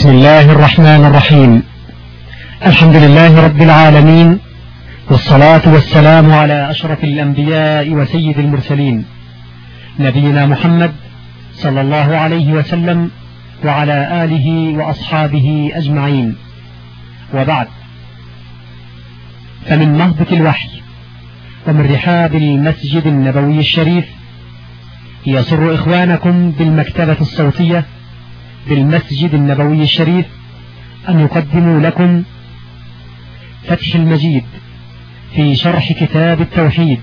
بسم الله الرحمن الرحيم. الحمد لله رب العالمين، والصلاة والسلام على أشرف الأنبياء وسيد المرسلين، نبينا محمد صلى الله عليه وسلم وعلى آله وأصحابه أجمعين. وبعد، فمن نهضة الوحي ومن رحاب المسجد النبوي الشريف يسر إخوانكم بالمكتبة الصوتية بالمسجد النبوي الشريف أن يقدموا لكم فتح المجيد في شرح كتاب التوحيد،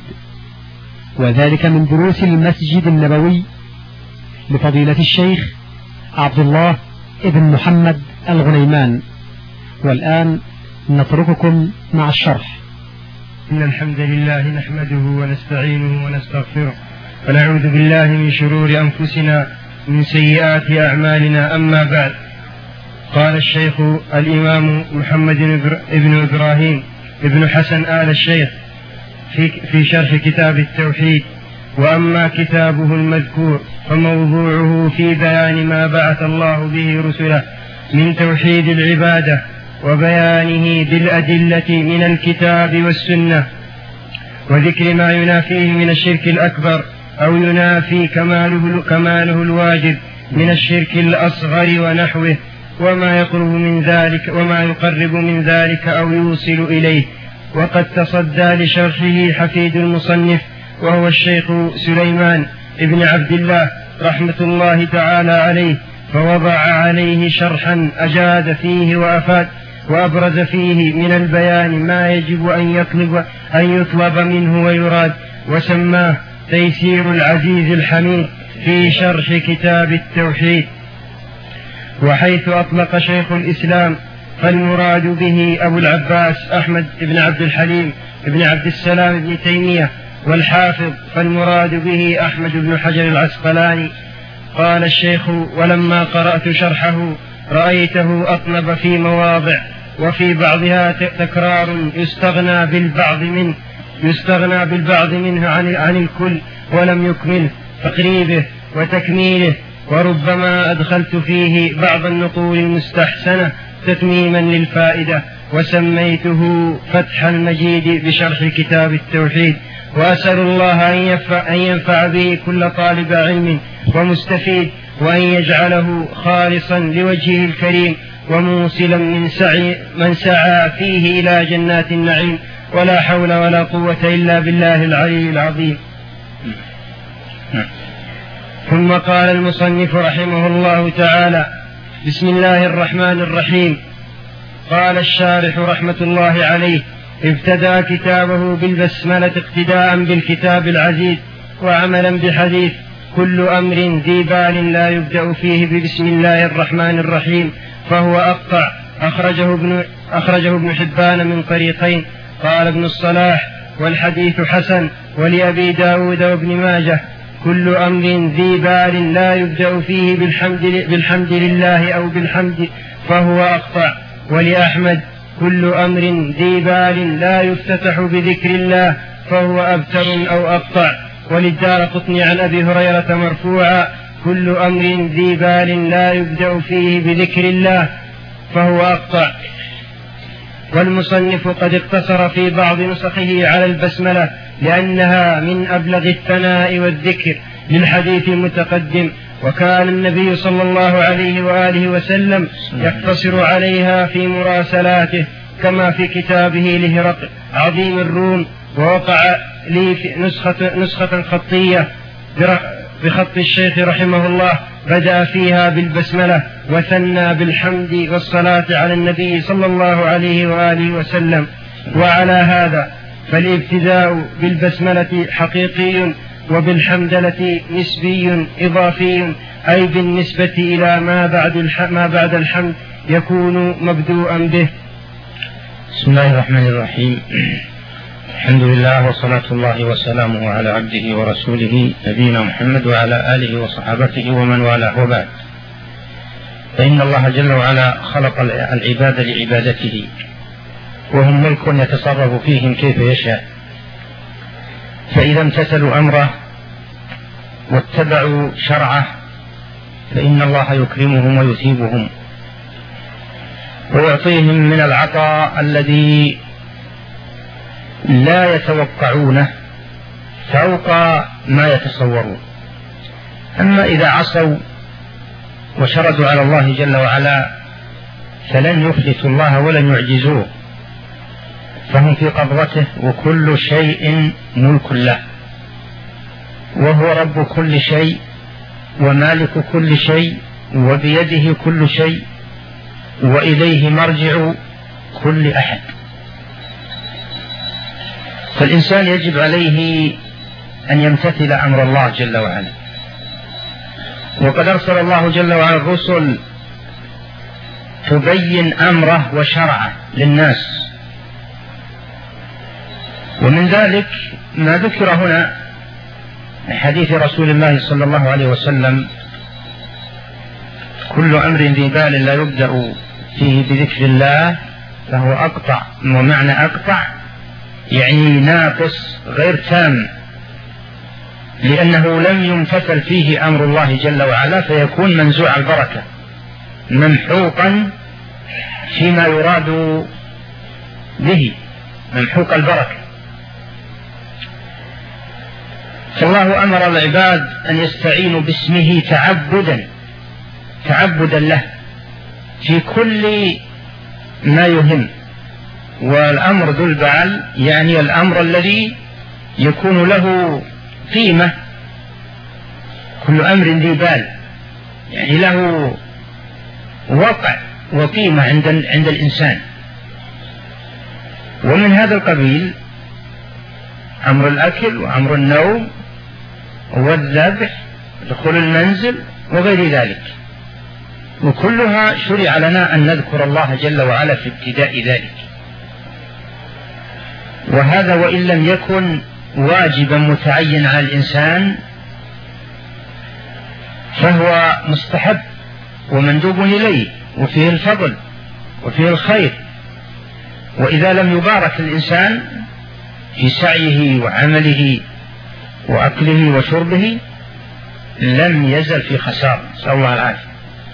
وذلك من دروس المسجد النبوي لفضيلة الشيخ عبد الله ابن محمد الغنيمان. والآن نترككم مع الشرح. إن الحمد لله نحمده ونستعينه ونستغفره، ونعوذ بالله من شرور أنفسنا من سيئات أعمالنا. أما بعد، قال الشيخ الإمام محمد ابن إبراهيم ابن حسن آل الشيخ في شرح كتاب التوحيد: وأما كتابه المذكور فموضوعه في بيان ما بعث الله به رسله من توحيد العبادة وبيانه بالأدلة من الكتاب والسنة، وذكر ما ينافيه من الشرك الأكبر أو ينافي كماله الواجب من الشرك الأصغر ونحوه، وما يقرب من ذلك أو يوصل إليه. وقد تصدى لشرحه حفيد المصنف وهو الشيخ سليمان ابن عبد الله رحمة الله تعالى عليه، فوضع عليه شرحا أجاد فيه وأفاد، وأبرز فيه من البيان ما يجب أن يطلب منه ويراد، وسماه تيسير العزيز الحميد في شرح كتاب التوحيد. وحيث أطلق شيخ الإسلام فالمراد به أبو العباس أحمد بن عبد الحليم بن عبد السلام بن تيمية، والحافظ فالمراد به أحمد بن حجر العسقلاني. قال الشيخ: ولما قرأت شرحه رأيته أطنب في مواضع، وفي بعضها تكرار يستغنى بالبعض منه عن الكل، ولم يكمل تقريبه وتكميله، وربما أدخلت فيه بعض النقول المستحسنة تتميما للفائدة، وسميته فتح المجيد بشرح كتاب التوحيد. وأسأل الله أن ينفع به كل طالب علم ومستفيد، وأن يجعله خالصا لوجهه الكريم، وموصلا من سعى فيه إلى جنات النعيم، ولا حول ولا قوة إلا بالله العلي العظيم. ثم قال المصنف رحمه الله تعالى: بسم الله الرحمن الرحيم. قال الشارح رحمة الله عليه: ابتدأ كتابه بالبسملة اقتداء بالكتاب العزيز، وعملا بحديث: كل أمر ذي بال لا يبدأ فيه ببسم الله الرحمن الرحيم فهو أقطع. أخرجه ابن حبان من طريقين. قال ابن الصلاح: والحديث حسن، ولأبي داود وابن ماجه: كل أمر ذي بال لا يبدأ فيه بالحمد لله أو بالحمد فهو أقطع. ولأحمد: كل أمر ذي بال لا يفتتح بذكر الله فهو أبتر أو أقطع. وللدارقطني عن أبي هريرة مرفوعا: كل أمر ذي بال لا يبدأ فيه بذكر الله فهو أقطع. والمصنف قد اقتصر في بعض نسخه على البسملة لأنها من أبلغ الثناء والذكر للحديث المتقدم، وكان النبي صلى الله عليه وآله وسلم يقتصر عليها في مراسلاته، كما في كتابه لهرقل عظيم الروم. ووقع لي في نسخة خطية بخط الشيخ رحمه الله بدأ فيها بالبسملة وثنى بالحمد والصلاة على النبي صلى الله عليه وآله وسلم. وعلى هذا فالابتداء بالبسملة حقيقي، وبالحمدلة نسبي إضافي، أي بالنسبة إلى ما بعد الحمد يكون مبدوءا به. بسم الله الرحمن الرحيم. الحمد لله، وصلاة الله وسلامه على عبده ورسوله نبينا محمد وعلى آله وصحابته ومن والاه. وبعد، فإن الله جل وعلا خلق العباد لعبادته، وهم ملك يتصرف فيهم كيف يشاء، فإذا امتثلوا أمره واتبعوا شرعه فإن الله يكرمهم ويثيبهم، ويعطيهم من العطاء الذي لا يتوقعونه فوق ما يتصورون. أما إذا عصوا وشردوا على الله جل وعلا فلن يفلتوا الله ولن يعجزوه، فهم في قبضته وكل شيء ملك له، وهو رب كل شيء ومالك كل شيء وبيده كل شيء وإليه مرجع كل أحد. فالإنسان يجب عليه أن يمتثل أمر الله جل وعلا، وقد أرسل الله جل وعلا الرسل تبين أمره وشرعه للناس، ومن ذلك ما ذكر هنا من حديث رسول الله صلى الله عليه وسلم: كل أمر ذي بال لا يبدأ فيه بذكر الله فهو أقطع. ومعنى أقطع يعني ناقص غير تام، لأنه لم يمتثل فيه أمر الله جل وعلا فيكون منزوع البركة ممحوقا فيما يراد به، ممحوق البركة. فالله أمر العباد أن يستعينوا باسمه تعبدا له في كل ما يهم. والأمر ذو البال يعني الأمر الذي يكون له قيمة، كل أمر ذي بال يعني له وقع وقيمة عند الإنسان. ومن هذا القبيل أمر الأكل وأمر النوم والذبح دخول المنزل وغير ذلك، وكلها شرع لنا أن نذكر الله جل وعلا في ابتداء ذلك. وهذا وإن لم يكن واجبا متعين على الإنسان فهو مستحب ومندوب إليه، وفيه الفضل وفيه الخير. وإذا لم يبارك الإنسان في سعيه وعمله وأكله وشربه لم يزل في خسارة، نسأل الله العافية.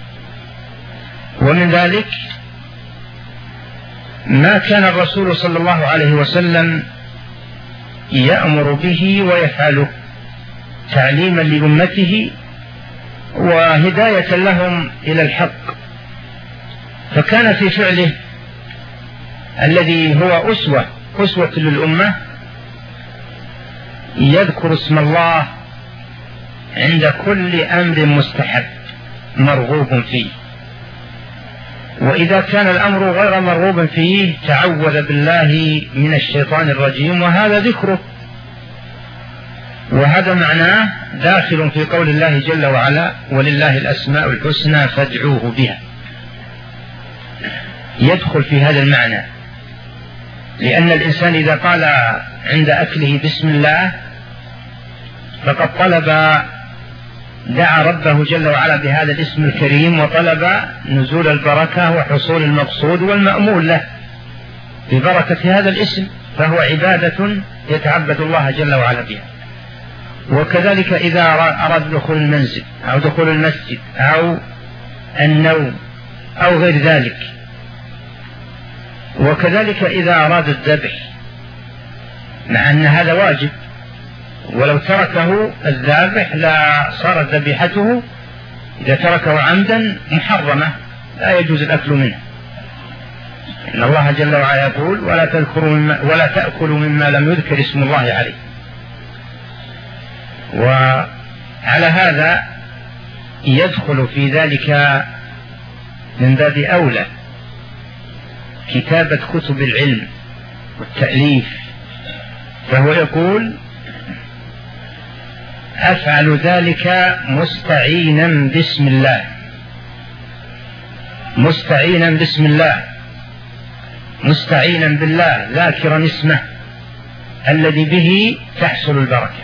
ومن ذلك ما كان الرسول صلى الله عليه وسلم يأمر به ويفعله تعليما لأمته وهداية لهم إلى الحق، فكان في فعله الذي هو أسوة للأمة يذكر اسم الله عند كل أمر مستحب مرغوب فيه، وإذا كان الأمر غير مرغوب فيه تعوذ بالله من الشيطان الرجيم، وهذا ذكره. وهذا معناه داخل في قول الله جل وعلا: ولله الأسماء الحسنى فادعوه بها، يدخل في هذا المعنى. لأن الإنسان إذا قال عند أكله بسم الله فقد دعا ربه جل وعلا بهذا الاسم الكريم، وطلب نزول البركة وحصول المقصود والمأمول له ببركة هذا الاسم، فهو عبادة يتعبد الله جل وعلا بها. وكذلك إذا أراد دخول المنزل أو دخول المسجد أو النوم أو غير ذلك. وكذلك إذا أراد الذبح، مع أن هذا واجب، ولو تركه الذابح لا صارت ذبيحته إذا تركه عمدا محرمة لا يجوز الأكل منه. إن الله جل وعلا يقول: ولا تأكلوا مما لم يذكر اسم الله عليه. وعلى هذا يدخل في ذلك من باب أولى كتابة كتب العلم والتأليف، فهو يقول: أفعل ذلك مستعينا بسم الله، مستعينا بسم الله، مستعينا بالله، ذاكرا اسمه الذي به تحصل البركة.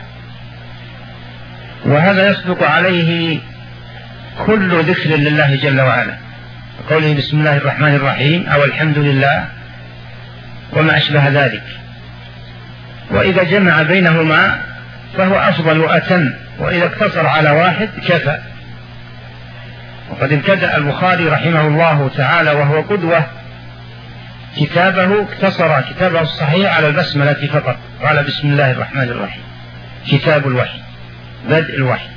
وهذا يصدق عليه كل ذكر لله جل وعلا، قوله بسم الله الرحمن الرحيم أو الحمد لله وما أشبه ذلك. وإذا جمع بينهما فهو أفضل وأتم، وإذا اقتصر على واحد كفى. وقد ابتدأ البخاري رحمه الله تعالى وهو قدوة كتابه اقتصر كتابه الصحيح على البسملة فقط، قال بسم الله الرحمن الرحيم، كتاب الوحي، بدء الوحي.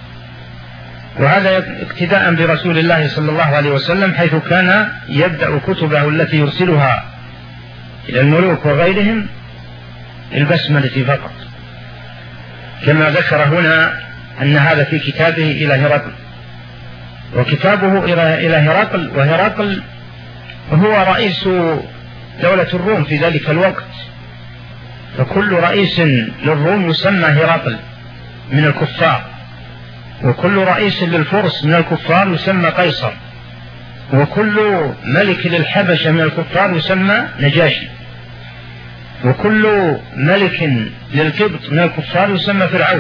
وهذا اقتداء برسول الله صلى الله عليه وسلم، حيث كان يبدأ كتبه التي يرسلها إلى الملوك وغيرهم البسملة فقط، كما ذكر هنا أن هذا في كتابه إلى هرقل، وكتابه إلى هرقل، وهرقل هو رئيس دولة الروم في ذلك الوقت، فكل رئيس للروم يسمى هرقل من الكفار، وكل رئيس للفرس من الكفار يسمى قيصر، وكل ملك للحبشة من الكفار يسمى نجاشي، وكل ملك للقبط من الكفار يسمى فرعون.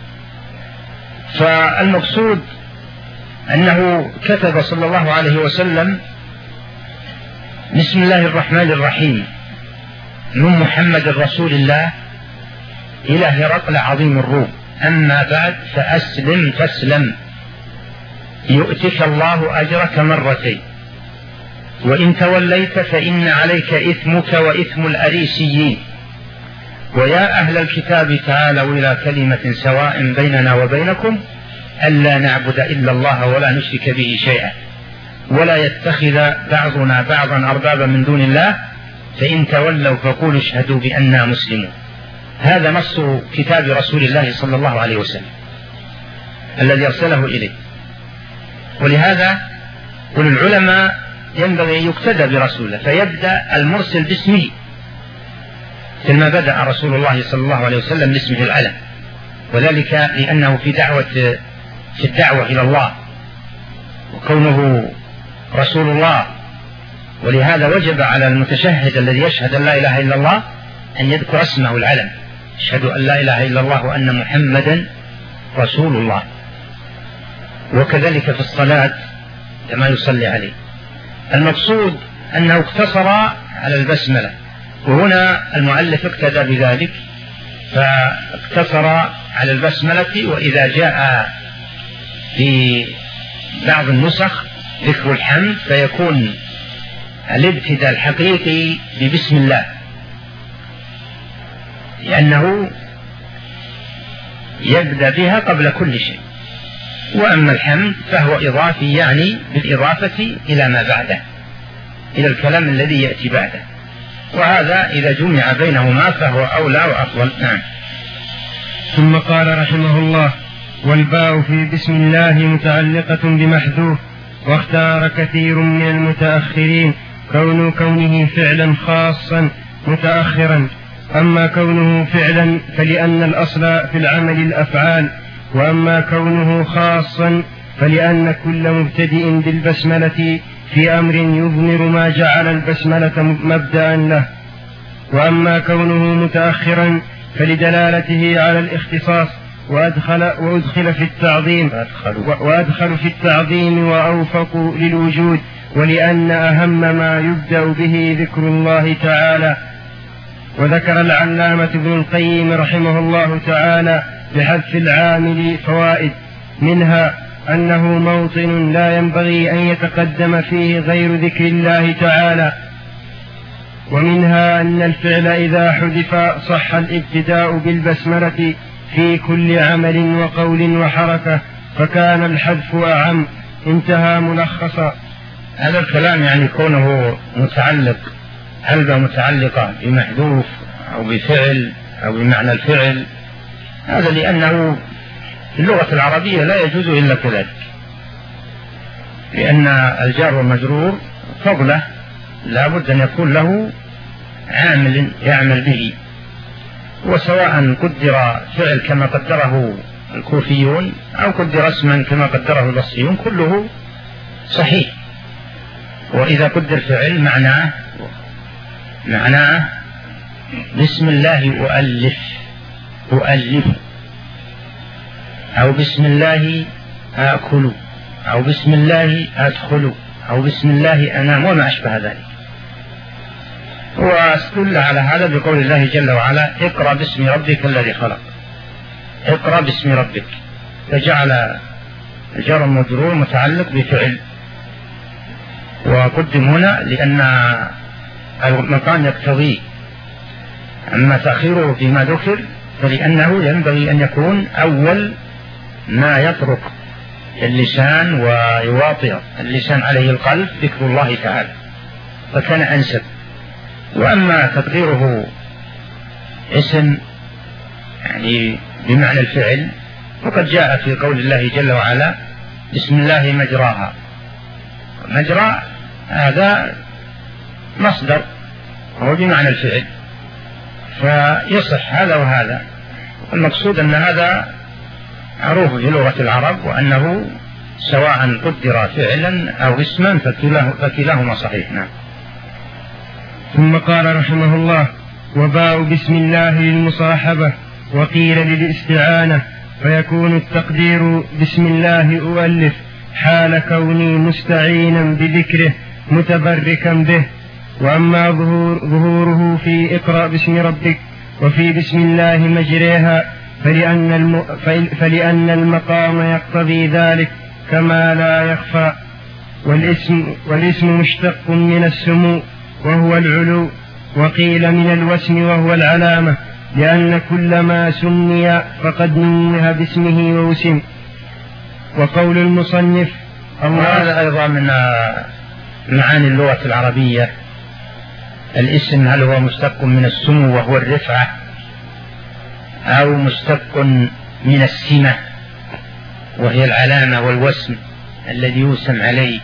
فالمقصود أنه كتب صلى الله عليه وسلم بسم الله الرحمن الرحيم من محمد رسول الله إلى هرقل عظيم الروم، أما بعد فأسلم تسلم يؤتك الله أجرك مرتين، وإن توليت فإن عليك إثمك وإثم الأريسيين، ويا أهل الكتاب تعالوا إلى كلمة سواء بيننا وبينكم ألا نعبد إلا الله ولا نشرك به شيئا ولا يتخذ بعضنا بعضا أربابا من دون الله، فإن تولوا فقولوا اشهدوا بأننا مسلمون. هذا نص كتاب رسول الله صلى الله عليه وسلم الذي أرسله إليه. ولهذا كل العلماء ينبغي أن يقتدى برسوله، فيبدأ المرسل باسمه كما بدأ رسول الله صلى الله عليه وسلم باسمه العلم، وذلك لأنه في الدعوة إلى الله وكونه رسول الله. ولهذا وجب على المتشهد الذي يشهد أن لا إله إلا الله أن يذكر اسمه العلم، أشهد أن لا إله إلا الله وأن محمدا رسول الله. وكذلك في الصلاة كما يصلي عليه. المقصود أنه اقتصر على البسملة، وهنا المؤلف اقتدى بذلك فاقتصر على البسملة. وإذا جاء في بعض النسخ ذكر الحمد فيكون الابتداء الحقيقي ببسم الله، لأنه يبدأ بها قبل كل شيء. وأما الحمد فهو إضافي، يعني بالإضافة إلى ما بعده، إلى الكلام الذي يأتي بعده، وهذا إذا جمع بينهما فهو أولى وأفضل. نعم. ثم قال رحمه الله: والباء في بسم الله متعلقة بمحذوف، واختار كثير من المتأخرين كونه فعلا خاصا متأخرا، أما كونه فعلا فلأن الأصل في العمل الأفعال، وأما كونه خاصا فلأن كل مبتدئ بالبسملة في أمر يضمر ما جعل البسملة مبدأ له، وأما كونه متأخرا فلدلالته على الاختصاص، وأدخل في التعظيم وأوفق للوجود، ولأن أهم ما يبدأ به ذكر الله تعالى. وذكر العلامة ابن القيم رحمه الله تعالى بحذف العامل فوائد، منها أنه موطن لا ينبغي أن يتقدم فيه غير ذكر الله تعالى، ومنها أن الفعل إذا حذف صح الابتداء بالبسملة في كل عمل وقول وحركة، فكان الحذف أعم. انتهى ملخصا. هذا الكلام يعني كونه متعلق، هل متعلقة بمحذوف أو بفعل أو بمعنى الفعل، هذا لأنه في اللغة العربية لا يجوز إلا كذلك، لأن الجار والمجرور فضله لا بد أن يكون له عامل يعمل به، وسواء قدر فعل كما قدره الكوفيون أو قدر اسما كما قدره البصريون كله صحيح. وإذا قدر فعل معناه بسم الله أؤلف، أو بسم الله آكل، أو بسم الله أدخل، أو بسم الله أنام، وما أشبه ذلك. واستدل على هذا بقول الله جل وعلا: اقرأ باسم ربك الذي خلق، اقرأ باسم ربك، فجعل الجار المجرور متعلق بفعل، وقدم هنا لأن المقام يقتضيه. أما تأخيره فيما ذكر فلأنه ينبغي أن يكون أول ما يطرق اللسان ويواطئ اللسان عليه القلب ذكر الله تعالى، فكان أنسب. وأما تقديره اسم يعني بمعنى الفعل فقد جاء في قول الله جل وعلا بسم الله مجراها. مجرى هذا مصدر هو بمعنى الفعل، فيصح هذا وهذا. المقصود أن هذا معروف في لغة العرب، وأنه سواء قدر فعلا أو اسما فكلاهما صحيح. نعم. ثم قال رحمه الله: وباء بسم الله للمصاحبة وقيل للاستعانة، فيكون التقدير بسم الله أؤلف حال كوني مستعينا بذكره متبركا به. وأما ظهوره في اقرأ باسم ربك وفي بسم الله مجريها فلأن المقام يقتضي ذلك كما لا يخفى. والاسم مشتق من السمو وهو العلو، وقيل من الوسم وهو العلامة، لأن كل ما سمي فقد نوه باسمه ووسم. وقول المصنف وهذا أيضا من معاني اللغة العربية. الاسم هل هو مشتق من السمو وهو الرفعة، أو مشتق من السمة وهي العلامة والوسم الذي يوسم عليه،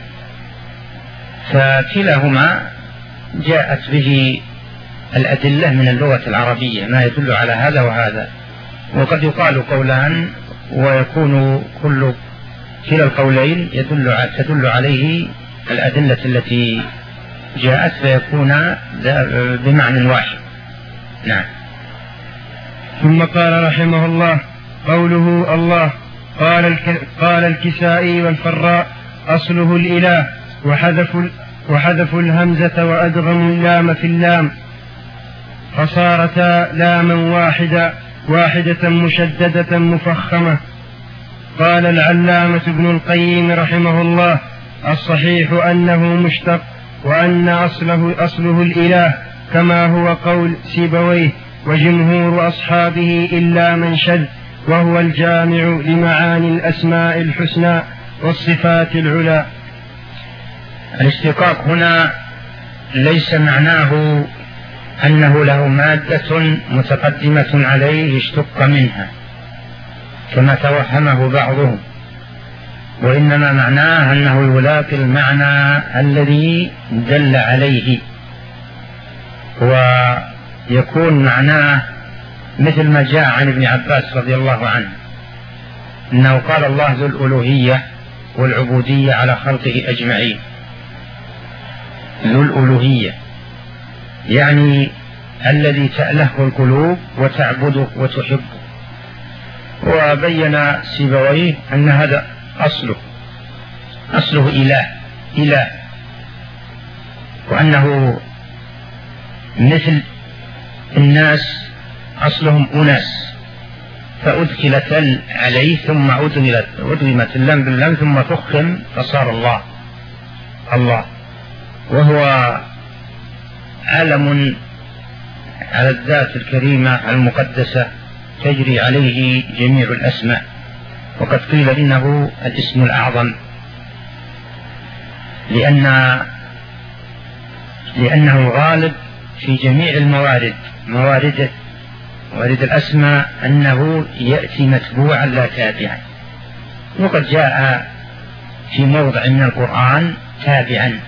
فكلاهما جاءت به الأدلة من اللغة العربية ما يدل على هذا وهذا. وقد يقال قولان ويكون كلا القولين تدل عليه الأدلة التي جاءت فيكون بمعنى واحد. نعم. ثم قال رحمه الله: قوله الله قال الكسائي والفراء أصله الإله، وحذفوا الهمزة وأدغموا اللام في اللام فصارتا لاما واحدة مشددة مفخمة. قال العلامة ابن القيم رحمه الله: الصحيح أنه مشتق، وأن أصله الإله، كما هو قول سيبويه وجمهور أصحابه إلا من شذ، وهو الجامع لمعاني الأسماء الحسنى والصفات العلى. الاشتقاق هنا ليس معناه أنه له مادة متقدمة عليه اشتق منها كما توهمه بعضهم، وإنما معناه أنه يلاقي المعنى الذي دل عليه، ويكون معناه مثل ما جاء عن ابن عباس رضي الله عنه أنه قال الله ذو الألوهية والعبودية على خلقه أجمعين. ذو الألوهية يعني الذي تألهه القلوب وتعبده وتحبه. وبين سيبويه أن هذا أصله إله، وأنه مثل الناس أصلهم أناس، فأدخلت عليه ثم أدغمت اللام باللام ثم فخم فصار الله، وهو علم على الذات الكريمة المقدسة تجري عليه جميع الأسماء. وقد قيل إنه الاسم الأعظم لأنه غالب في جميع موارد الأسماء أنه يأتي متبوعا لا تابعا، وقد جاء في موضع من القرآن تابعا،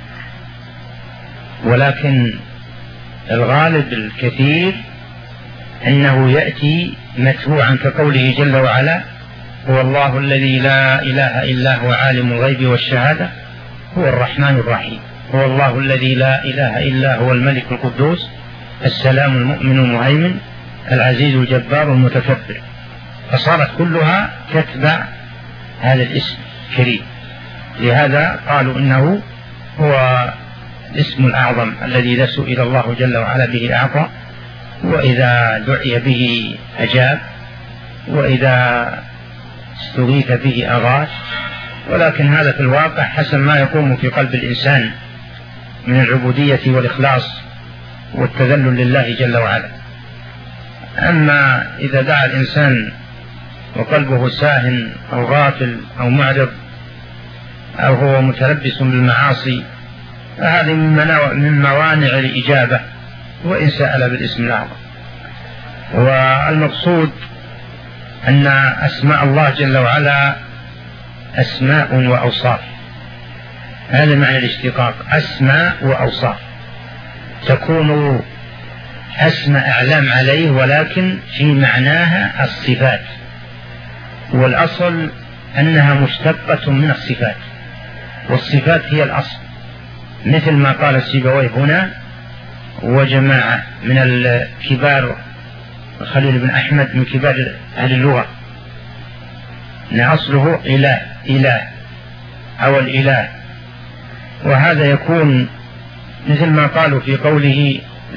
ولكن الغالب الكثير أنه يأتي متبوعا كقوله جل وعلا: هو الله الذي لا إله إلا هو عالم الغيب والشهادة هو الرحمن الرحيم، هو الله الذي لا إله إلا هو الملك القدوس السلام المؤمن المهيمن العزيز الجبار المتكبر. فصارت كلها تتبع هذا الاسم الكريم، لهذا قالوا إنه هو الاسم الأعظم الذي إذا سئل الله جل وعلا به أعطى، وإذا دعي به أجاب، وإذا استغيث به أغاث. ولكن هذا في الواقع حسب ما يقوم في قلب الإنسان من العبودية والإخلاص والتذلل لله جل وعلا. أما إذا دعا الإنسان وقلبه ساهن أو غافل أو معرض أو هو متلبس بالمعاصي فهذه من موانع الإجابة وإن سأل بالاسم الأعظم. والمقصود أن أسماء الله جل وعلا أسماء وأوصاف، هذا معنى الاشتقاق، أسماء وأوصاف، تكون أسماء أعلام عليه ولكن في معناها الصفات، والأصل أنها مشتقة من الصفات، والصفات هي الأصل، مثل ما قال السيبويه هنا وجماعة من الكبار، خليل بن أحمد من كبار أهل اللغة، أن أصله إله أو الإله، وهذا يكون مثل ما قالوا في قوله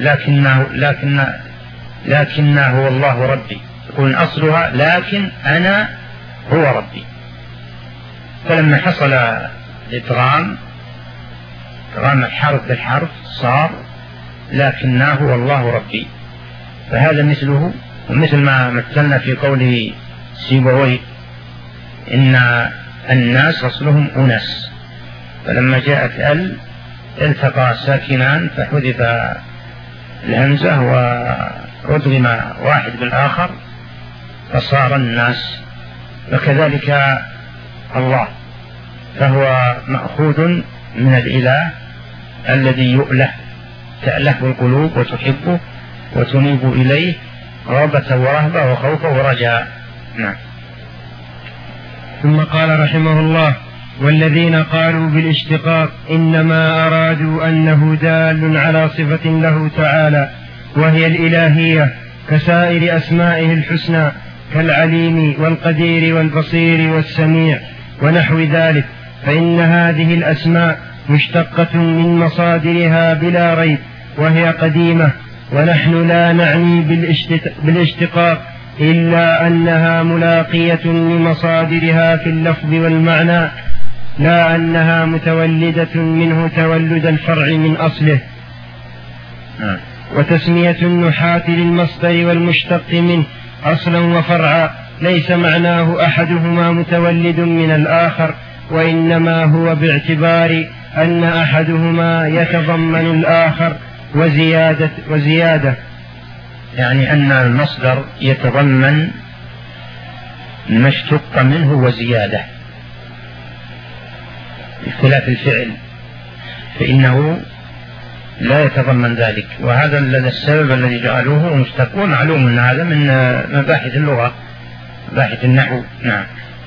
لكنه هو الله ربي، يكون أصلها لكن أنا هو ربي، فلما حصل إدغام الحرف بالحرف صار لكنه هو الله ربي، فهذا مثله. ومثل ما مثلنا في قوله سيبويه إن الناس أصلهم أنس، فلما جاءت التقى ساكنان فحذف الهمزة وأدغم واحد بالآخر فصار الناس، وكذلك الله فهو مأخوذ من الإله الذي يؤله، تأله القلوب وتحبه وتنيب إليه رغبة ورهبة وخوفا ورجاء. نعم. ثم قال رحمه الله: والذين قالوا بالاشتقاق إنما أرادوا أنه دال على صفة له تعالى وهي الإلهية كسائر أسمائه الحسنى كالعليم والقدير والبصير والسميع ونحو ذلك، فإن هذه الأسماء مشتقة من مصادرها بلا ريب، وهي قديمة، ونحن لا نعني بالاشتقاق إلا أنها ملاقية لمصادرها في اللفظ والمعنى، لا أنها متولدة منه تولد الفرع من أصله. وتسمية النحاة للمصدر والمشتق منه أصلا وفرعا ليس معناه أحدهما متولد من الآخر، وإنما هو باعتبار أن أحدهما يتضمن الآخر وزيادة، يعني أن المصدر يتضمن ما اشتق منه وزيادة، بخلاف الفعل فإنه لا يتضمن ذلك، وهذا السبب الذي جعلوه مشتق، ومعلوم أن هذا من مباحث اللغة، مباحث النحو. نعم.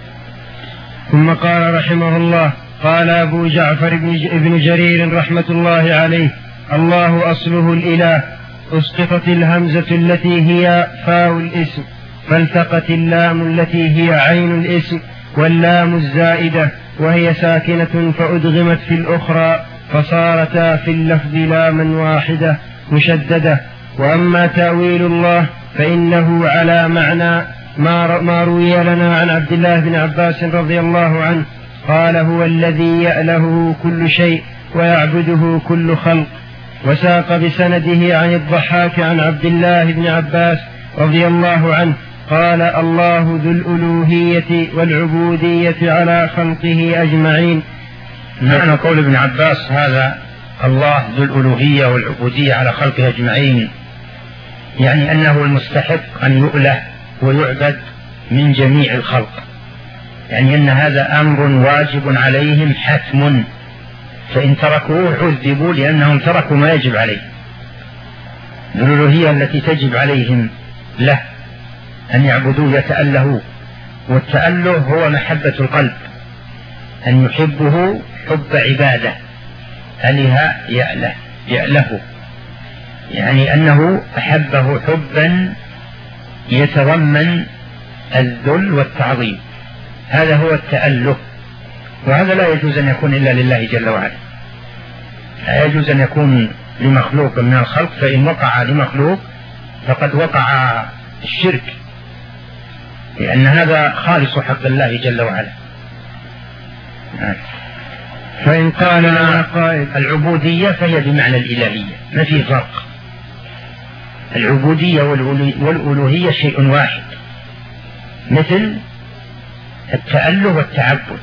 ثم قال رحمه الله: قال أبو جعفر ابن جرير رحمة الله عليه: الله أصله الإله، أسقطت الهمزة التي هي فاء الاسم، فالتقت اللام التي هي عين الاسم واللام الزائدة وهي ساكنة فأدغمت في الأخرى، فصارتا في اللفظ لاما واحدة مشددة. وأما تأويل الله فإنه على معنى ما روي لنا عن عبد الله بن عباس رضي الله عنه قال: هو الذي يأله كل شيء ويعبده كل خلق. وساق بسنده عن الضحاك عن عبد الله بن عباس رضي الله عنه قال: الله ذو الألوهية والعبودية على خلقه أجمعين. معنى قول ابن عباس هذا: الله ذو الألوهية والعبودية على خلقه أجمعين، يعني أنه المستحق أن يؤله ويعبد من جميع الخلق، يعني أن هذا أمر واجب عليهم حتم، فإن تركوه عذبوا لأنهم تركوا ما يجب عليه. الألوهية التي تجب عليهم له أن يعبدوه يتألهوا، والتأله هو محبة القلب، أن يحبه حب عبادة، أله يأله، يعني أنه أحبه حبا يتضمن الذل والتعظيم، هذا هو التأله. وهذا لا يجوز أن يكون إلا لله جل وعلا، لا يجوز أن يكون لمخلوق من الخلق، فإن وقع لمخلوق فقد وقع الشرك، لأن هذا خالص حق الله جل وعلا. فإن قال لنا قائل: العبودية فهي بمعنى الإلهية، ما في فرق العبودية والألوهية شيء واحد، مثل التأله والتعبد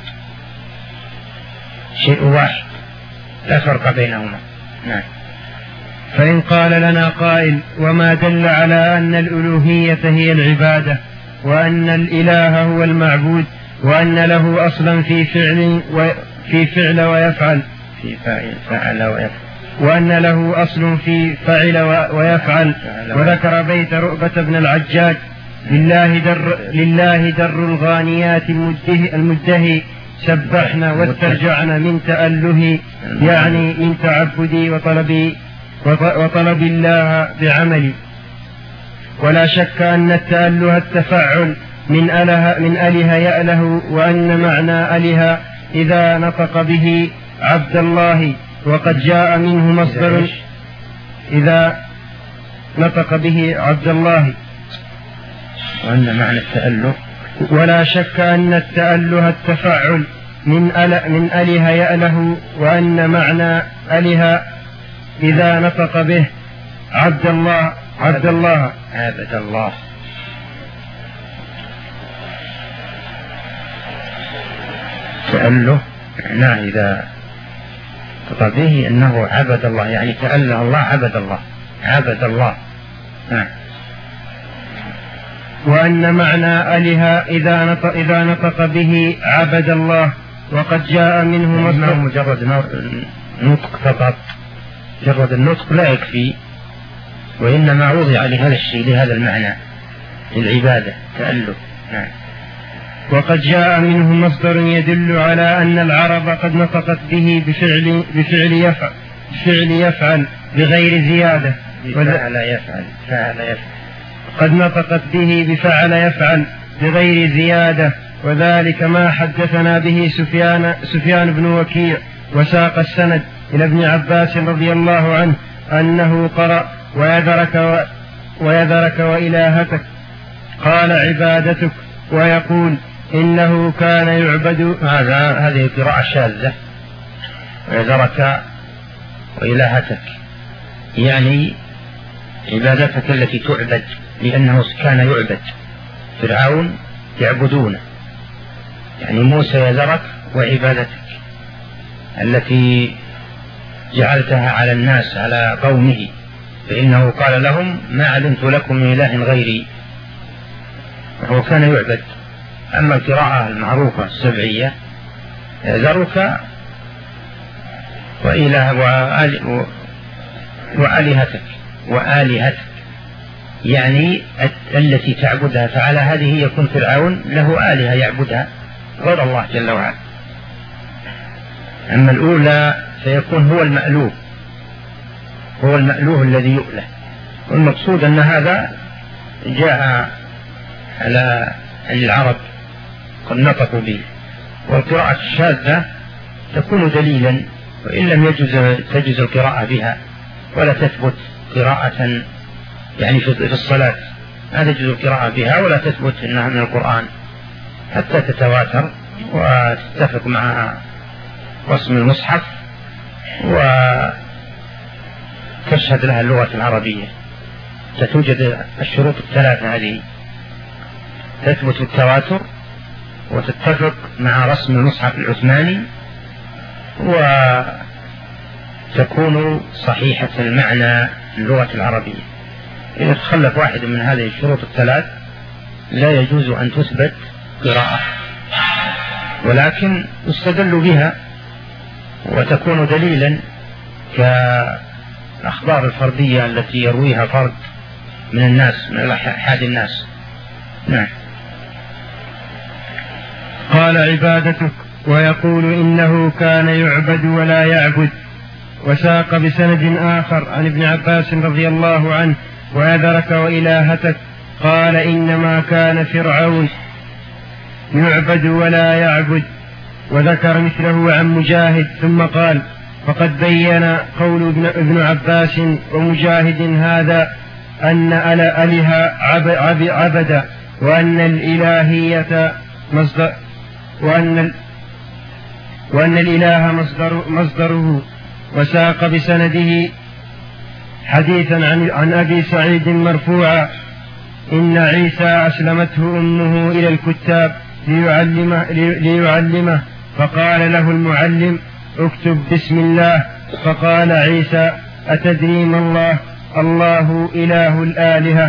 شيء واحد لا فرق بينهما. نعم. فإن قال لنا قائل: وما دل على أن الألوهية هي العبادة، وأن الإله هو المعبود، وأن له أصلا في فعل ويفعل، وأن له أصل في فعل ويفعل، وذكر بيت رؤبة بن العجاج: لله در الغانيات المدهي، سبحنا واسترجعنا من تأله، يعني من تعبدي وطلب الله بعملي. ولا شك أن التأله التفعل من أله يأله، وأن معنى أله إذا نطق به عبد الله، وقد جاء منه مصدر إذا نطق به عبد الله. وأن معنى التأله، ولا شك أن التأله التفعل من أله يأله، وأن معنى أله إذا نطق به عبد الله. تأله معناه إذا نطق به أنه عبد الله، يعني تأله الله، عبد الله. وأن معنى أله إذا نطق به عبد الله، وقد جاء منه مصدر. مجرد نطق فقط، مجرد النطق لا يكفي، وإنما وضع لهذا الشيء، لهذا المعنى، للعبادة، تأله. وقد جاء منه مصدر يدل على أن العرب قد نطقت به بفعل يفعل بغير زيادة. فعل يفعل. قد نطقت به بفعل يفعل بغير زيادة، وذلك ما حدثنا به سفيان بن وكيع، وساق السند إلى ابن عباس رضي الله عنه أنه قرأ: ويذرك وإلهتك، قال عبادتك، ويقول إنه كان يعبد. هذه قراءة شاذة. ويذرك وإلهتك يعني عبادتك التي تعبد، لأنه كان يعبد، فرعون يعبدونه، يعني موسى يذرك وعبادتك التي جعلتها على الناس، على قومه، فإنه قال لهم: ما علمت لكم من إله غيري، وهو كان يعبد. أما القراءة المعروفة السبعية: يذرك وآلهتك يعني التي تعبدها، فعلى هذه يكون فرعون له آلهة يعبدها غير الله جل وعلا. أما الأولى فيكون هو المألوه الذي يؤله. والمقصود أن هذا جاء على العرب قد نطقوا به. والقراءة الشاذة تكون دليلا، وإن لم تجوز القراءة بها ولا تثبت قراءة، يعني في الصلاة لا تجوز القراءة بها ولا تثبت أنها من القرآن حتى تتواتر وتتفق مع رسم المصحف وتشهد لها اللغة العربية. ستوجد الشروط الثلاثة هذه: تثبت التواتر، وتتفق مع رسم المصحف العثماني، وتكون صحيحة المعنى اللغة العربية. إذا تخلف واحد من هذه الشروط الثلاث لا يجوز أن تثبت قراءة، ولكن يستدل بها وتكون دليلا كالأخبار الفردية التي يرويها فرد من الناس، من أحد الناس. نعم. قال عبادتك، ويقول إنه كان يعبد ولا يعبد. وساق بسند آخر عن ابن عباس رضي الله عنه: ويذرك وإلهتك، قال إنما كان فرعون يعبد ولا يعبد. وذكر مثله عن مجاهد، ثم قال: فقد بين قول ابن عباس ومجاهد هذا أن أله عبد، وأن الإلهية مصدر، وأن الإله مصدره. وساق بسنده حديثا عن أبي سعيد مرفوعا: إن عيسى أسلمته أمه إلى الكتاب ليعلمه فقال له المعلم: اكتب بسم الله. فقال عيسى: أتدري ما الله؟ الله إله الآلهة.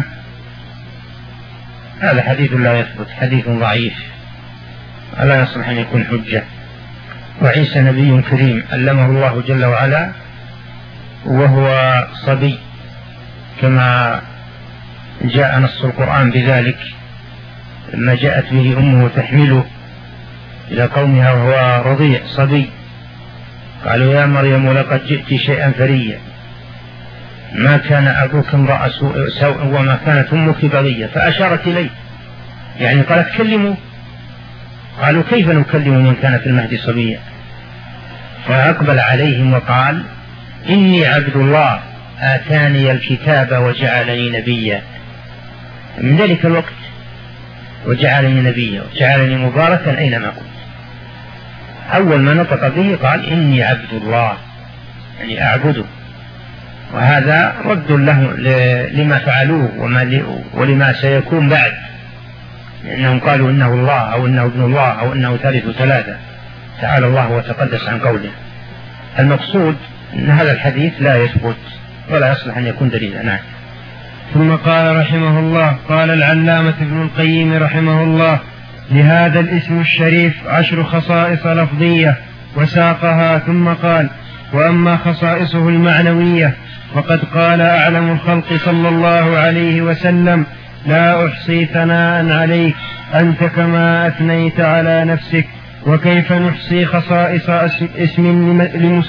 هذا حديث لا يثبت، حديث ضعيف لا يصلح أن يكون حجة. وعيسى نبي كريم علمه الله جل وعلا وهو صبي، كما جاء نص القرآن بذلك لما جاءت به أمه تحمله إلى قومها وهو رضيع صبي، قالوا: يا مريم لقد جئت شيئا فريا، ما كان أبوك امرأ سوء وما كانت أمك بغية. فأشارت إليه، يعني قالت: كلموا. قالوا: كيف نكلم من كان في المهد صبيا؟ فأقبل عليهم وقال: إني عبد الله آتاني الكتاب وجعلني نبيا. من ذلك الوقت وجعلني نبيا وجعلني مباركا أينما كنت. أول ما نطق به قال: إني عبد الله، يعني أعبده. وهذا رد له لما فعلوه ولما سيكون بعد، لأنهم قالوا إنه الله أو إنه ابن الله أو إنه ثالث ثلاثة. تعالى الله وتقدس عن قوله. المقصود أن هذا الحديث لا يثبت ولا يصلح أن يكون دليلا. نعم. ثم قال رحمه الله: قال العلامة ابن القيم رحمه الله: لهذا الاسم الشريف 10 خصائص لفظية، وساقها ثم قال: وأما خصائصه المعنوية فقد قال أعلم الخلق صلى الله عليه وسلم: لا أحصي ثناء عليك أنت كما أثنيت على نفسك. وكيف نحصي خصائص اسم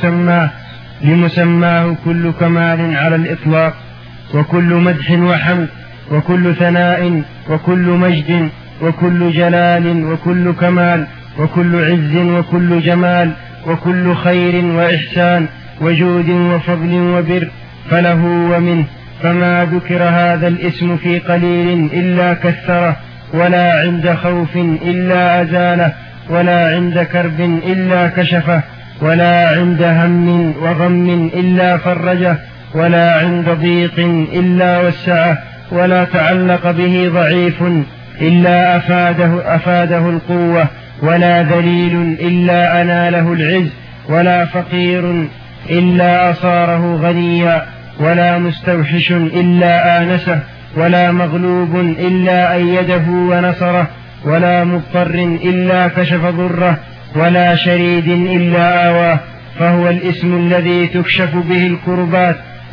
لمسماه كل كمال على الإطلاق، وكل مدح وحمد، وكل ثناء، وكل مجد، وكل جلال، وكل كمال، وكل عز، وكل جمال، وكل خير وإحسان وجود وفضل وبر فله ومنه. فما ذكر هذا الاسم في قليل إلا كثره، ولا عند خوف إلا أزاله، ولا عند كرب إلا كشفه، ولا عند هم وغم إلا فرجه، ولا عند ضيق إلا وسعه، ولا تعلق به ضعيف إلا أفاده القوة، ولا ذليل إلا أناله العز، ولا فقير إلا أصاره غنيا، ولا مستوحش إلا آنسه، ولا مغلوب إلا أيده ونصره، ولا مضطر إلا كشف ضره، ولا شريد إلا آواه. فهو الاسم الذي تكشف به الكربات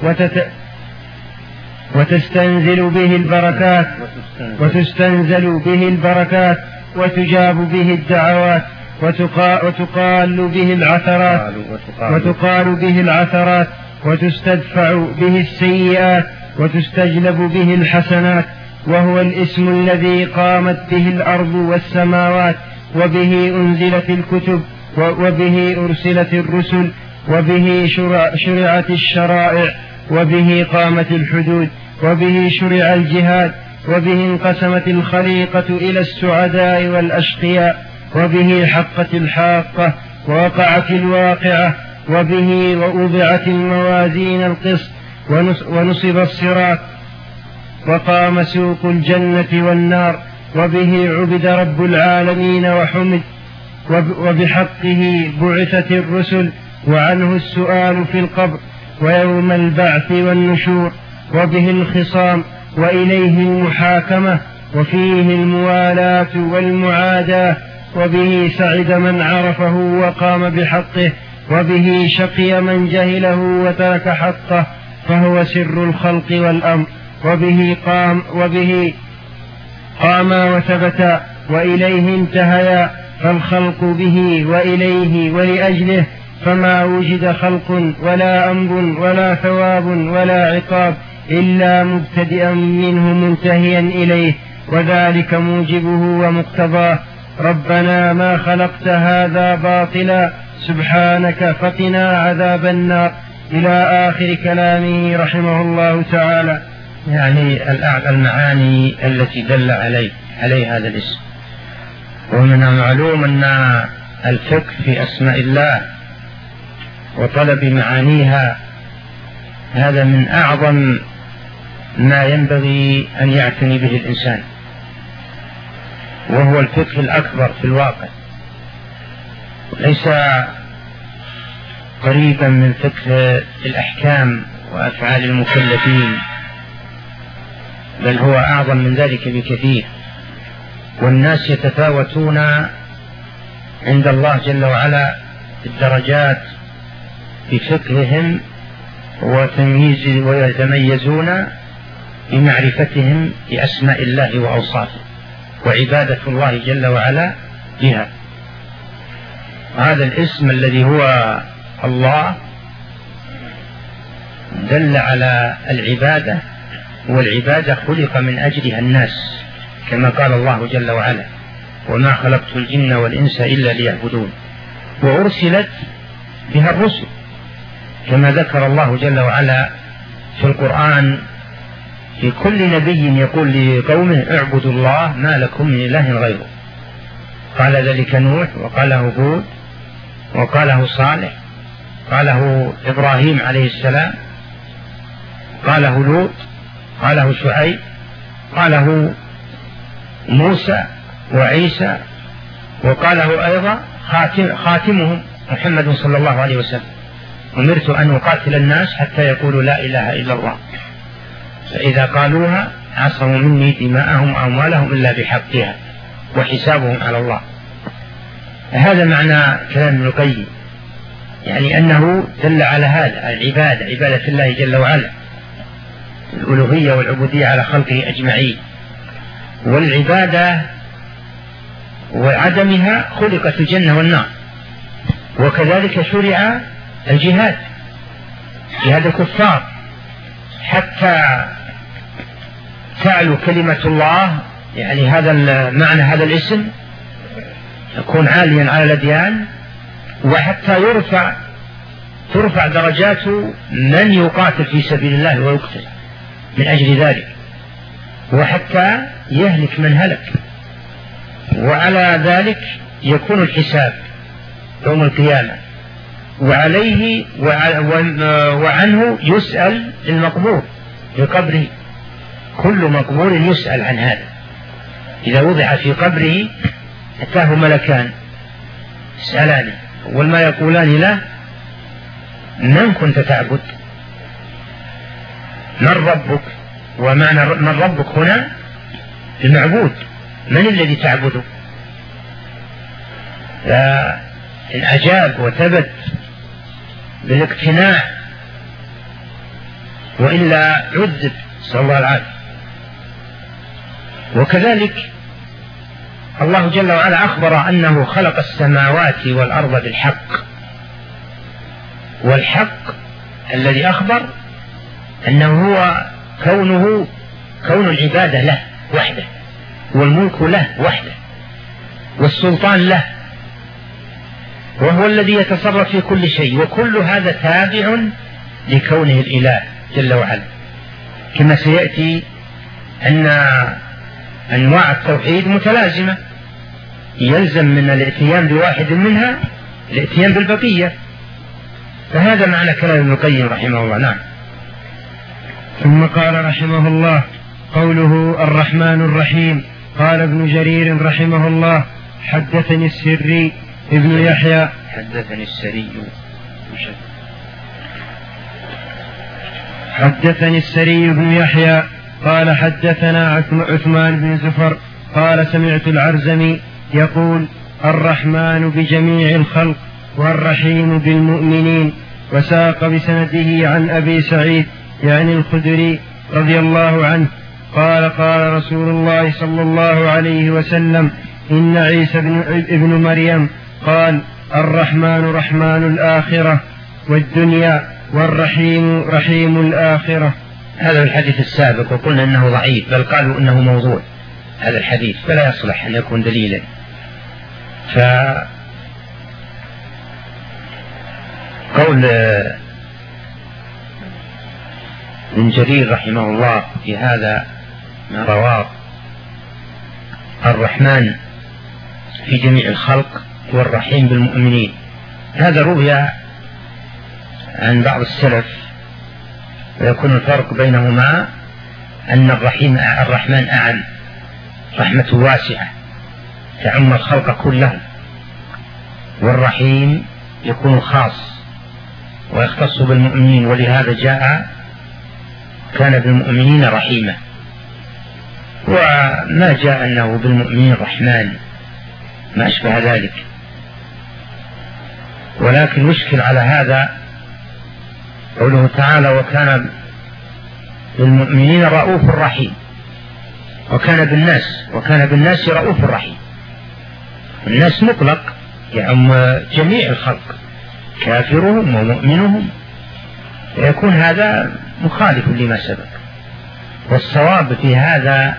وتستنزل به البركات وتجاب به الدعوات وتقال به العثرات وتستدفع به السيئات وتستجلب به الحسنات. وهو الاسم الذي قامت به الأرض والسماوات، وبه أنزلت الكتب، وبه أرسلت الرسل، وبه شرعت الشرائع، وبه قامت الحدود، وبه شرع الجهاد، وبه انقسمت الخليقة إلى السعداء والأشقياء، وبه حقت الحاقة ووقعت الواقعة، وبه ووضعت الموازين القسط ونصب الصراط وقام سوق الجنة والنار، وبه عبد رب العالمين وحمد، وبحقه بعثت الرسل، وعنه السؤال في القبر ويوم البعث والنشور، وبه الخصام وإليه المحاكمة، وفيه الموالاة والمعاداة، وبه سعد من عرفه وقام بحقه، وبه شقي من جهله وترك حقه، فهو سر الخلق والأمر، وبه قاما وثبتا وإليه انتهيا، فالخلق به وإليه ولأجله، فما وجد خلق ولا أمر ولا ثواب ولا عقاب إلا مبتدئا منه منتهيا إليه، وذلك موجبه ومقتضاه. ربنا ما خلقت هذا باطلا سبحانك فقنا عذاب النار، إلى آخر كلامه رحمه الله تعالى. يعني المعاني التي دل عليه هذا الاسم. ومن المعلوم أن الفقه في أسماء الله وطلب معانيها هذا من أعظم ما ينبغي أن يعتني به الإنسان، وهو الفقه الأكبر في الواقع، ليس قريبا من فقه الأحكام وأفعال المكلفين، بل هو أعظم من ذلك بكثير. والناس يتفاوتون عند الله جل وعلا الدرجات بفقههم ويتميزون بمعرفتهم بأسماء الله وأوصافه وعبادة الله جل وعلا بها. هذا الاسم الذي هو الله دل على العبادة، والعبادة خلق من أجلها الناس، كما قال الله جل وعلا: وما خلقت الجن والإنس إلا ليعبدون. وأرسلت بها الرسل، كما ذكر الله جل وعلا في القرآن في كل نبي يقول لقومه: اعبدوا الله ما لكم من إله غيره. قال ذلك نوح، وقاله هود، وقاله صالح، قاله إبراهيم عليه السلام، قاله لوط، قاله شعيب، قاله موسى وعيسى، وقاله أيضا خاتمهم محمد صلى الله عليه وسلم: أمرت أن أقاتل الناس حتى يقولوا لا إله إلا الله، فإذا قالوها عصموا مني دماءهم وأموالهم إلا بحقها وحسابهم على الله. هذا معنى كلام ابن القيم، يعني أنه دل على هذا العبادة، عبادة الله جل وعلا، الألوهية والعبودية على خلقه أجمعين. والعبادة وعدمها خلقت الجنة والنار. وكذلك شرع الجهاد، جهاد الكفار، حتى تعلو كلمة الله، يعني هذا معنى هذا الاسم يكون عاليا على الأديان، وحتى ترفع درجات من يقاتل في سبيل الله ويقتل من أجل ذلك، وحتى يهلك من هلك. وعلى ذلك يكون الحساب يوم القيامة، وعليه وعنه يسأل المقبور في قبره. كل مقبور يسأل عن هذا. إذا وضع في قبره أتاه ملكان يسألانه، والما يقولان له: من كنت تعبد؟ من ربك؟ ومعنى من ربك هنا المعبود، من الذي تعبده؟ فإن أجاب وثبت بالاقتناع، وإلا عذب، صلى الله العافية. وكذلك الله جل وعلا أخبر أنه خلق السماوات والأرض بالحق، والحق الذي أخبر أنه هو كون العبادة له وحده، والملك له وحده، والسلطان له، وهو الذي يتصرف في كل شيء. وكل هذا تابع لكونه الإله جل وعلا، كما سيأتي أن أنواع التوحيد متلازمة، يلزم من الاتيان بواحد منها الاتيان بالبقية. فهذا معنى كلام ابن القيم رحمه الله. نعم. ثم قال رحمه الله: قوله الرحمن الرحيم. قال ابن جرير رحمه الله: حدثني السري ابن يحيى. حدثني السري ابن يحيى قال: حدثنا عثمان بن زفر قال: سمعت العرزمي يقول: الرحمن بجميع الخلق والرحيم بالمؤمنين. وساق بسنده عن أبي سعيد يعني الخدري رضي الله عنه قال: قال رسول الله صلى الله عليه وسلم: إن عيسى ابن مريم قال: الرحمن رحمن الآخرة والدنيا، والرحيم رحيم الآخرة. هذا الحديث السابق، وقلنا أنه ضعيف، بل قالوا أنه موضوع هذا الحديث، فلا يصلح أن يكون دليلا. فقول ابن جرير رحمه الله في هذا ما رواه: الرحمن في جميع الخلق والرحيم بالمؤمنين، هذا روي عن بعض السلف ويكون الفرق بينهما أن الرحمن أعم، رحمته واسعة تعم الخلق كلهم، والرحيم يكون خاص ويختص بالمؤمنين، ولهذا جاء كان بالمؤمنين رحيما، وما جاء أنه بالمؤمنين رحمن ما أشبه ذلك. ولكن يشكل على هذا قوله تعالى وكان بالمؤمنين رؤوف رحيم، وكان بالناس رؤوف رحيم. الناس مطلق يعم جميع الخلق كافرهم ومؤمنهم، ويكون هذا مخالف لما سبق. والصواب في هذا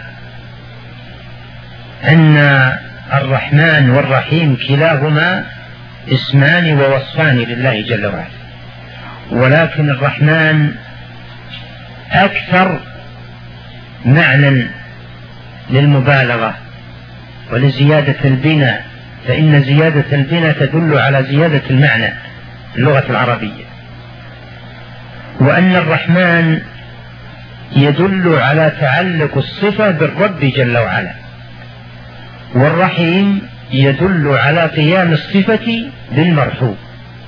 أن الرحمن والرحيم كلاهما اسمان ووصفان لله جل وعلا، ولكن الرحمن أكثر معنى للمبالغة ولزيادة البناء، فإن زيادة البناء تدل على زيادة المعنى اللغة العربية، وأن الرحمن يدل على تعلق الصفة بالرب جل وعلا، والرحيم يدل على قيام الصفة بالمرحوم.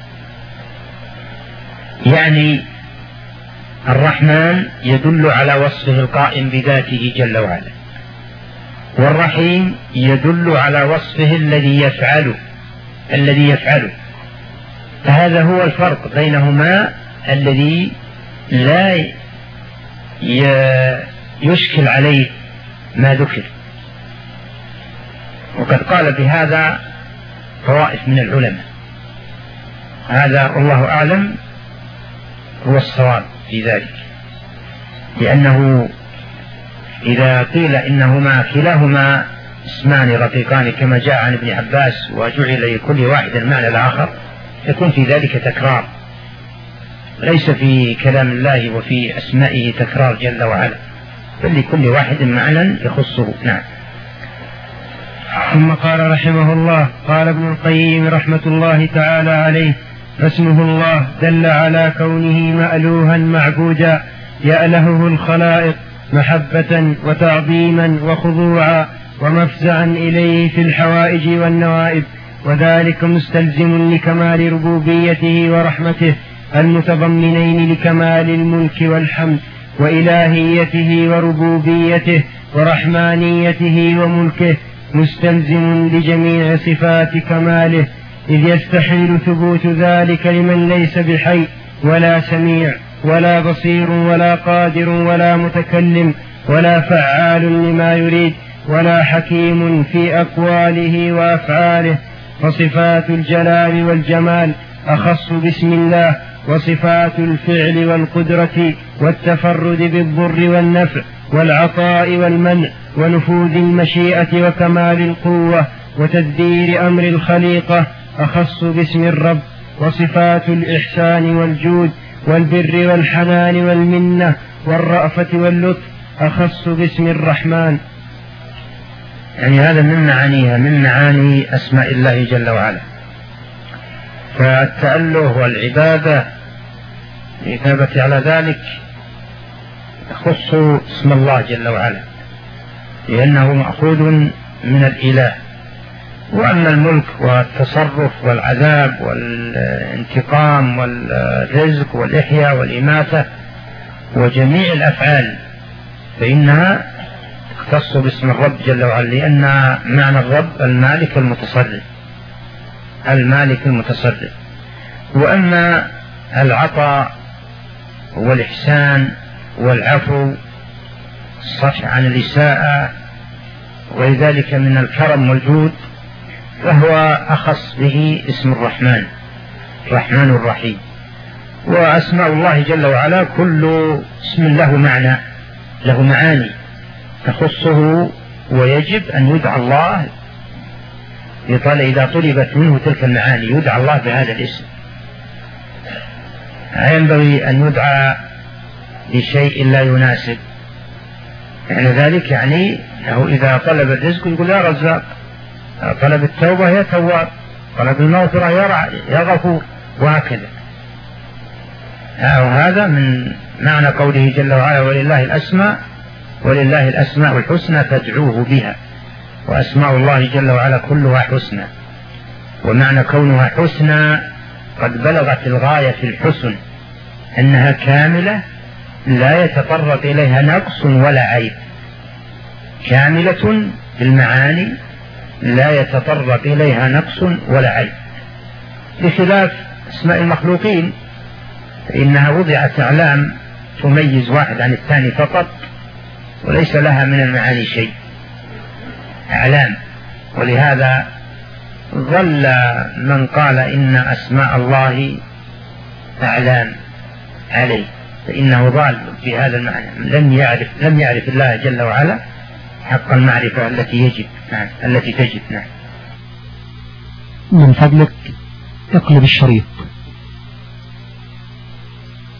يعني الرحمن يدل على وصفه القائم بذاته جل وعلا، والرحيم يدل على وصفه الذي يفعله. فهذا هو الفرق بينهما الذي لا يشكل عليه ما ذكر. وقد قال بهذا طوائف من العلماء، هذا والله أعلم هو الصواب في ذلك، لأنه إذا قيل إنهما كلاهما اسمان رقيقان كما جاء عن ابن عباس وجعل لكل واحد المعنى الآخر، يكون في ذلك تكرار، ليس في كلام الله وفي أسمائه تكرار جل وعلا، بل لكل واحد معنى يخصه. نعم. ثم قال رحمه الله: قال ابن القيم رحمة الله تعالى عليه: فاسمه الله دل على كونه مألوها معبودا يألهه الخلائق محبة وتعظيما وخضوعا ومفزعا إليه في الحوائج والنوائب، وذلك مستلزم لكمال ربوبيته ورحمته المتضمنين لكمال الملك والحمد، وإلهيته وربوبيته ورحمانيته وملكه، مستلزم لجميع صفات كماله، إذ يستحيل ثبوت ذلك لمن ليس بحي ولا سميع ولا بصير ولا قادر ولا متكلم ولا فعال لما يريد ولا حكيم في أقواله وأفعاله. فصفات الجلال والجمال أخص باسم الله، وصفات الفعل والقدرة والتفرد بالضر والنفع والعطاء والمنع ونفوذ المشيئة وكمال القوة وتدبير أمر الخليقة أخص باسم الرب. وصفات الإحسان والجود والبر والحنان والمنة والرأفة واللطف أخص باسم الرحمن. يعني هذا من معاني أسماء الله جل وعلا. فالتأله والعبادة الإثابة على ذلك يخص اسم الله جل وعلا، لأنه مأخوذ من الإله. وأما الملك والتصرف والعذاب والانتقام والرزق والإحياء والإماتة وجميع الأفعال فإنها تختص باسم الرب جل وعلا، لأن معنى الرب المالك المتصرف. وأما العطاء والإحسان والعفو الصفح عن الإساءة ولذلك من الكرم والجود، فهو أخص به اسم الرحمن الرحيم. وأسماء الله جل وعلا كل اسم له معاني تخصه، ويجب أن يدعى الله إذا طلبت منه تلك المعاني يدعى الله بهذا الاسم. ينبغي أن يدعى لشيء لا يناسب، يعني ذلك يعني أنه إذا طلب الرزق يقول يا رزاق، طلب التوبة يا تواب، طلب المغفرة يا غفور، وهكذا. وهذا من معنى قوله جل وعلا ولله الأسماء الحسنى فادعوه بها. وأسماء الله جل وعلا كلها حسنى، ومعنى كونها حسنى قد بلغت الغاية في الحسن، أنها كاملة لا يتطرق إليها نقص ولا عيب، كاملة بالمعاني لا يتطرق إليها نقص ولا عيب، بخلاف أسماء المخلوقين فإنها وضعت أعلام تميز واحد عن الثاني فقط، وليس لها من المعاني شيء، أعلام. ولهذا ظل من قال إن أسماء الله أعلام عليه فإنه ضال في هذا المعنى، لم يعرف الله جل وعلا حق المعرفة التي تجب. من فضلك اقلب الشريط.